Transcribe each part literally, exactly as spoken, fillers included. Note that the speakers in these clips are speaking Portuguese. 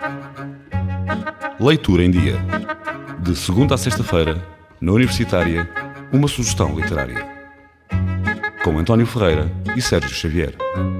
Leitura em Dia. De segunda a sexta-feira, na Universitária, uma sugestão literária. Com António Ferreira e Sérgio Xavier.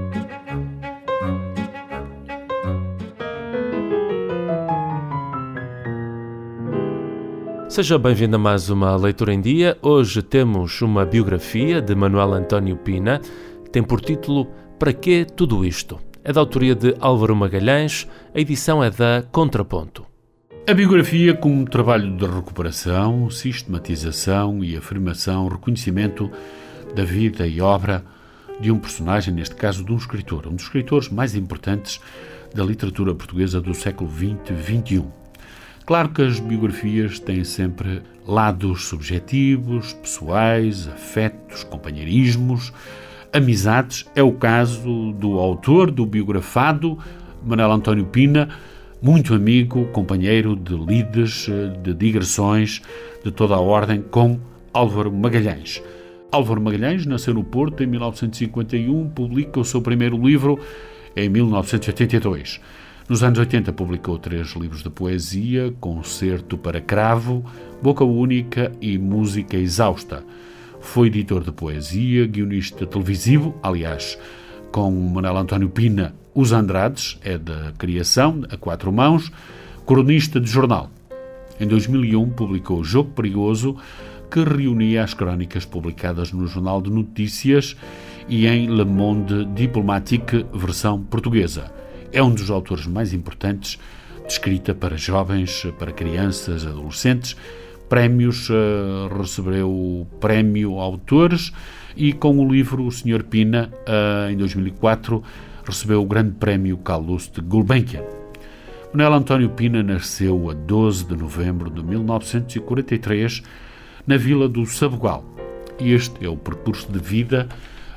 Seja bem-vindo a mais uma Leitura em Dia. Hoje temos uma biografia de Manuel António Pina. Tem por título Para quê tudo isto? É da autoria de Álvaro Magalhães. A edição é da Contraponto. A biografia como trabalho de recuperação, sistematização e afirmação, reconhecimento da vida e obra de um personagem, neste caso de um escritor, um dos escritores mais importantes da literatura portuguesa do século vinte e vinte e um. Claro que as biografias têm sempre lados subjetivos, pessoais, afetos, companheirismos, amizades. É o caso do autor, do biografado, Manuel António Pina, muito amigo, companheiro de lides, de digressões, de toda a ordem, com Álvaro Magalhães. Álvaro Magalhães nasceu no Porto em mil novecentos e cinquenta e um, publica o seu primeiro livro em mil novecentos e oitenta e dois. Nos anos oitenta publicou três livros de poesia, Concerto para Cravo, Boca Única e Música Exausta. Foi editor de poesia, guionista televisivo, aliás, com Manuel António Pina, Os Andrades, é da criação, a quatro mãos, cronista de jornal. Em dois mil e um publicou Jogo Perigoso, que reunia as crónicas publicadas no Jornal de Notícias e em Le Monde Diplomatique, versão portuguesa. É um dos autores mais importantes de escrita para jovens, para crianças, adolescentes. Prémios, uh, recebeu o Prémio Autores e com o livro O senhor Pina, uh, em dois mil e quatro, recebeu o Grande Prémio Calouste Gulbenkian. Manuel António Pina nasceu a doze de novembro de mil novecentos e quarenta e três na vila do Sabugal. E este é o percurso de vida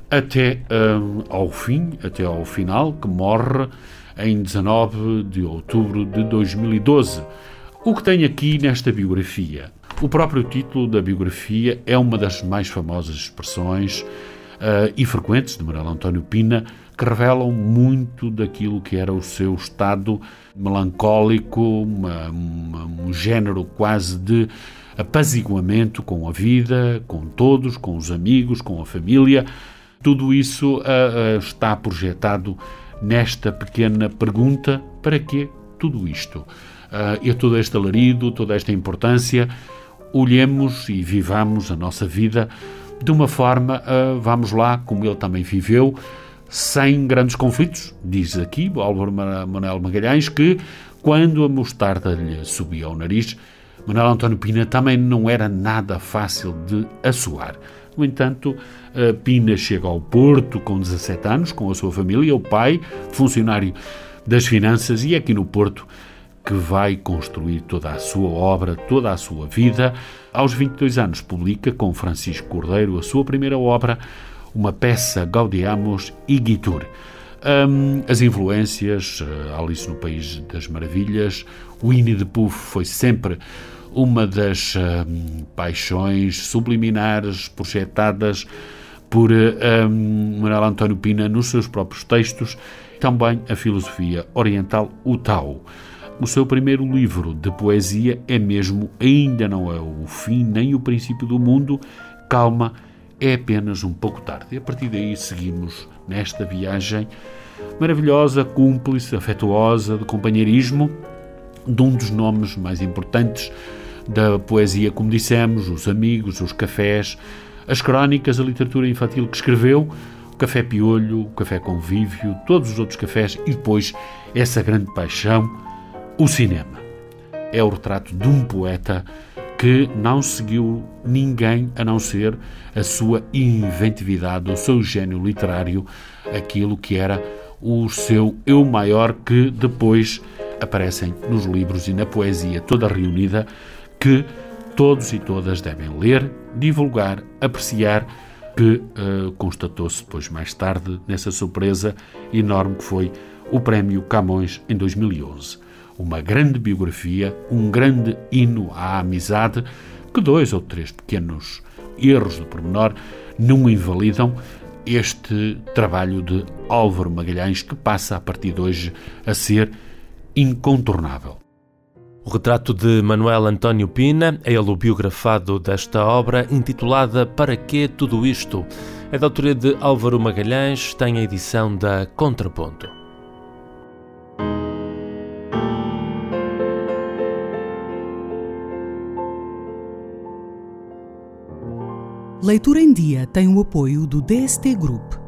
até uh, ao fim, até ao final, que morre em dezanove de outubro de dois mil e doze. O que tem aqui nesta biografia? O próprio título da biografia é uma das mais famosas expressões uh, e frequentes de Manuel António Pina, que revelam muito daquilo que era o seu estado melancólico, uma, uma, um género quase de apaziguamento com a vida, com todos, com os amigos, com a família. Tudo isso uh, uh, está projetado nesta pequena pergunta: para quê tudo isto? Uh, e todo este alarido, toda esta importância, olhemos e vivamos a nossa vida de uma forma, uh, vamos lá, como ele também viveu, sem grandes conflitos. Diz aqui o Álvaro Manuel Magalhães que, quando a mostarda lhe subia ao nariz, Manuel António Pina também não era nada fácil de assoar. No entanto, Pina chega ao Porto com dezassete anos, com a sua família, o pai, funcionário das finanças, e é aqui no Porto que vai construir toda a sua obra, toda a sua vida. Aos vinte e dois anos publica com Francisco Cordeiro a sua primeira obra, uma peça Gaudeamus Igitur. Um, as influências, uh, Alice no País das Maravilhas, Winnie the Pooh foi sempre uma das um, paixões subliminares projetadas por um, Manuel António Pina nos seus próprios textos, também a filosofia oriental, o Tao. O seu primeiro livro de poesia é mesmo Ainda Não É o Fim nem o Princípio do Mundo, Calma, é apenas um pouco tarde. E a partir daí seguimos nesta viagem maravilhosa, cúmplice, afetuosa, de companheirismo, de um dos nomes mais importantes da poesia, como dissemos, os amigos, os cafés, as crónicas, a literatura infantil que escreveu, o Café Piolho, o Café Convívio, todos os outros cafés, e depois essa grande paixão, o cinema. É o retrato de um poeta que não seguiu ninguém a não ser a sua inventividade, o seu gênio literário, aquilo que era o seu eu maior, que depois aparecem nos livros e na poesia toda reunida, que todos e todas devem ler, divulgar, apreciar, que uh, constatou-se depois mais tarde nessa surpresa enorme que foi o Prémio Camões em dois mil e onze. Uma grande biografia, um grande hino à amizade, que dois ou três pequenos erros de pormenor não invalidam este trabalho de Álvaro Magalhães, que passa a partir de hoje a ser incontornável. O retrato de Manuel António Pina é ele o biografado desta obra, intitulada Para que tudo isto? É da autoria de Álvaro Magalhães, tem a edição da Contraponto. Leitura em Dia tem o apoio do D S T Group.